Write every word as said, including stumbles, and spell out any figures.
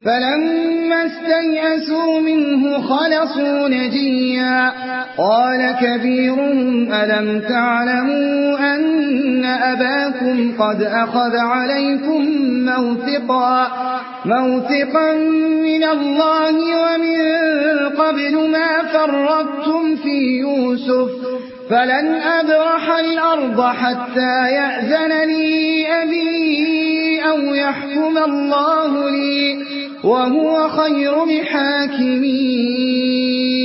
فلما استيئسوا منه خلصوا نجيا قال كبيرهم ألم تعلموا أن أباكم قد أخذ عليكم موثقا, موثقا من الله ومن قبل ما فرطتم في يوسف فلن أبرح الأرض حتى يأذن لي أبي أو يحكم الله لي وهو خير الحاكمين.